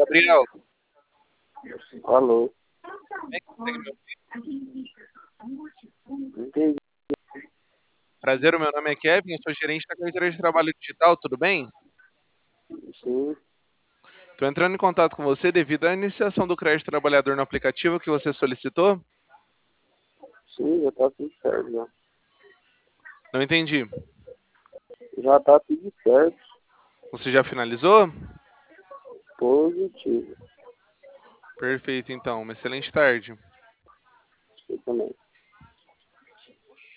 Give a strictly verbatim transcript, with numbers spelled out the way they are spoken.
Gabriel, Alô, bem, consegue me ouvir? entendi. Prazer, o meu nome é Kevin, eu sou gerente da carteira de trabalho digital, tudo bem? Sim, Estou entrando em contato com você devido à iniciação do crédito trabalhador no aplicativo que você solicitou. sim, já tá tudo certo já. Não entendi. Já tá tudo certo, Você já finalizou? positivo. Perfeito, então. Uma excelente tarde. Você também.